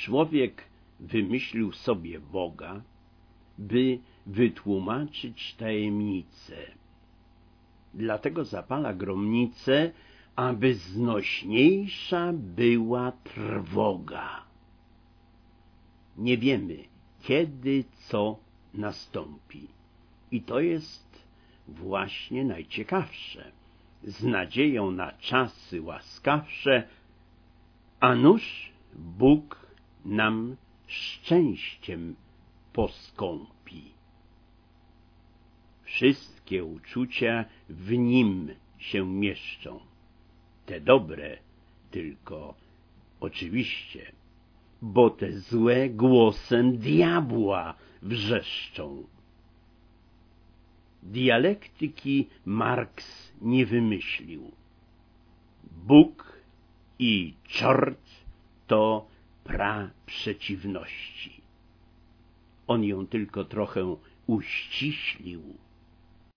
Człowiek wymyślił sobie Boga, by wytłumaczyć tajemnicę. Dlatego zapala gromnicę, aby znośniejsza była trwoga. Nie wiemy, kiedy co nastąpi. I to jest właśnie najciekawsze. Z nadzieją na czasy łaskawsze, a nuż Bóg nam szczęściem poskąpi. Wszystkie uczucia w Nim się mieszczą. Te dobre tylko oczywiście, bo te złe głosem diabła wrzeszczą. Dialektyki Marks nie wymyślił. Bóg i czort to przeciwności. On ją tylko trochę uściślił.